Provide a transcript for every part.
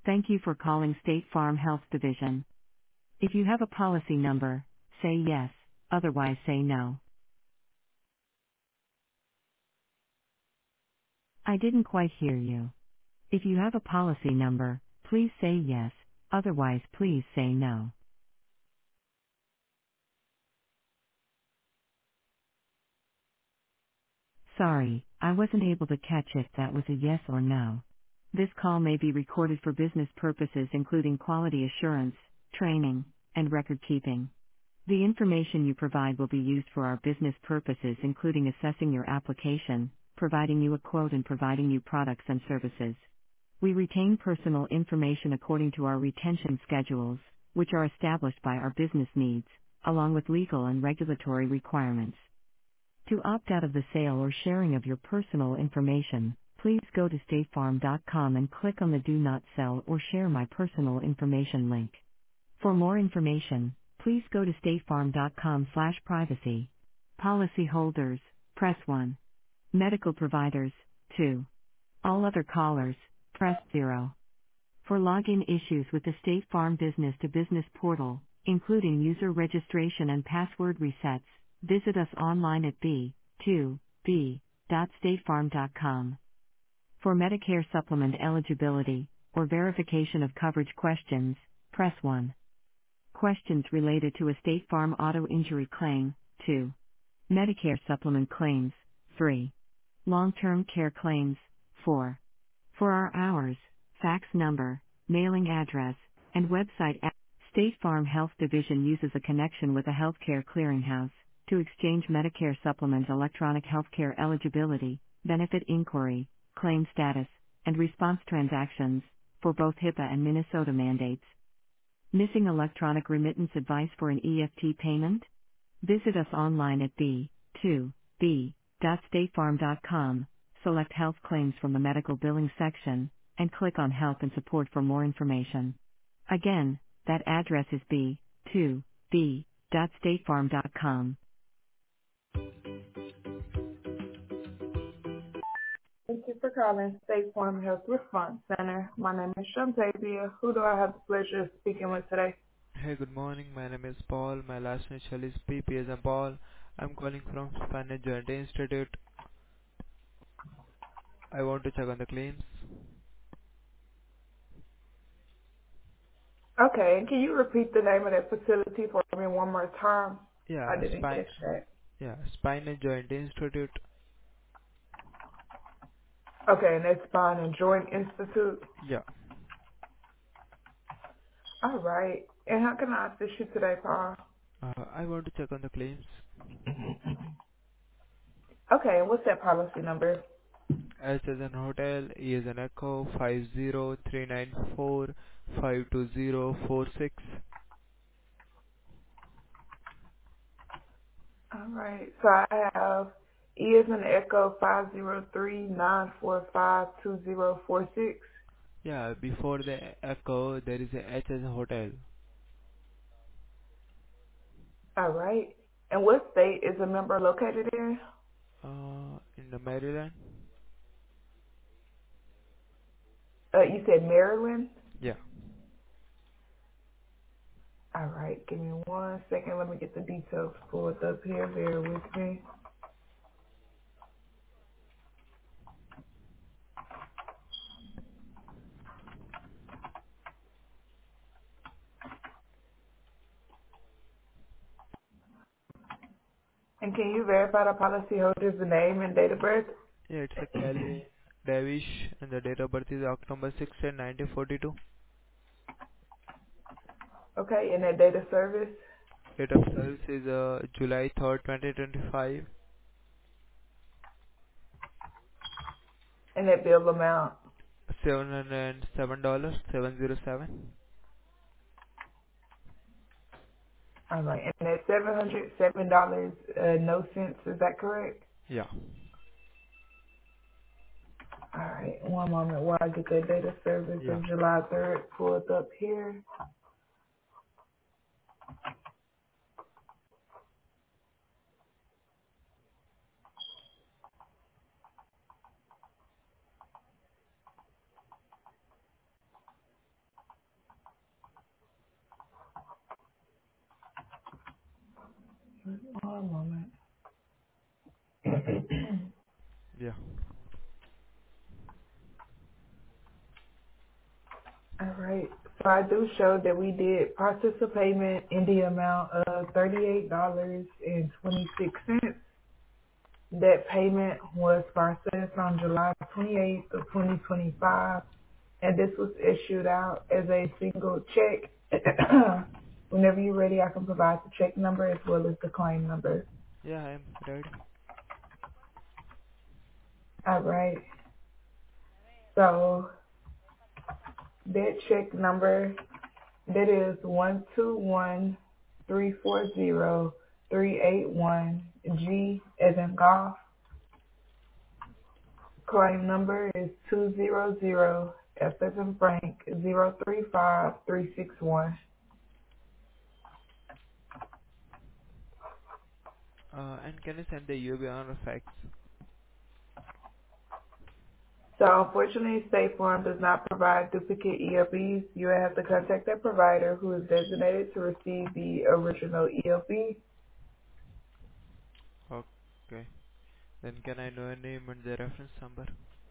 Thank you for calling State Farm Health Division. If you have a policy number, say yes, otherwise say no. I didn't quite hear you. If you have a policy number, please say yes, otherwise please say no. Sorry, I wasn't able to catch if that was a yes or no. This call may be recorded for business purposes including quality assurance, training, and record keeping. The information you provide will be used for our business purposes including assessing your application, providing you a quote and providing you products and services. We retain personal information according to our retention schedules, which are established by our business needs, along with legal and regulatory requirements. To opt out of the sale or sharing of your personal information, please go to statefarm.com and click on the Do Not Sell or Share My Personal Information link. For more information, please go to statefarm.com/privacy. Policyholders, press 1. Medical providers, 2. All other callers, press 0. For login issues with the State Farm Business to Business portal, including user registration and password resets, visit us online at b2b.statefarm.com. For Medicare supplement eligibility or verification of coverage questions, press 1. Questions related to a State Farm auto injury claim, 2. Medicare supplement claims, 3. Long-term care claims, 4. For our hours, fax number, mailing address, and website State Farm Health Division uses a connection with a healthcare clearinghouse to exchange Medicare supplement electronic healthcare eligibility, benefit inquiry, claim status, and response transactions for both HIPAA and Minnesota mandates. Missing electronic remittance advice for an EFT payment? Visit us online at b2b.statefarm.com, select Health Claims from the Medical Billing section, and click on Help and Support for more information. Again, that address is b2b.statefarm.com. Thank you for calling State Farm Health Response Center. My name is Shantavia. Who do I have the pleasure of speaking with today? Hey, good morning. My name is Paul. My last initial is PP as in Paul. I'm calling from Spanish Joint Institute. I want to check on the claims. Okay, and can you repeat the name of that facility for me one more time? Yeah, I didn't catch that. Spine Joint Institute. Okay, and that's Spine and Joint Institute. Yeah. All right. And how can I assist you today, Paul? I want to check on the claims. Okay, and what's that policy number? H as an hotel, E as an echo, 50394 52046. All right. So I have E as in Echo 503-945-2046. Yeah, before the echo, there is a H as a hotel. All right. And what state is a member located in? In the Maryland. You said Maryland? Yeah. All right. Give me 1 second. Let me get the details pulled up here. Bear with me. And can you verify the policyholder's name and date of birth? Yeah, it's a Kelvin Davish, and the date of birth is October 6th, 1942. Okay, and that date of service? Date of service is July 3rd, 2025. And that bill amount? $707, 707. All right. And that $707, no cents, is that correct? Yeah, All right. One moment while I get that date of service yeah. of July 3rd pulled up here. One moment. Yeah. All right. So I do show that we did process a payment in the amount of $38.26. That payment was processed on July 28th of 2025, and this was issued out as a single check. Whenever you're ready, I can provide the check number as well as the claim number. Yeah, I am ready. All right. So that check number, that is 121340381 G as in golf. Claim number is 200 F as in Frank 035361. And can you send the UB on a fax? So unfortunately, State Farm does not provide duplicate ELBs. You will have to contact that provider who is designated to receive the original ELB. Okay. Then can I know your name and the reference number?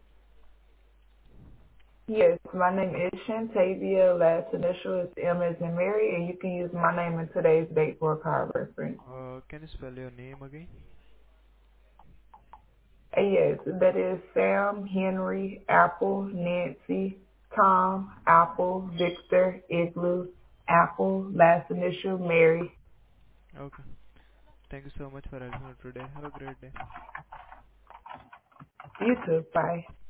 Yes, my name is Shantavia. Last initial is M as in Mary, and you can use my name and today's date for a card reference. Can you spell your name again? Yes, that is Sam, Henry, Apple, Nancy, Tom, Apple, Victor, Igloo, Apple, last initial, Mary. Okay. Thank you so much for helping me today. Have a great day. You too. Bye.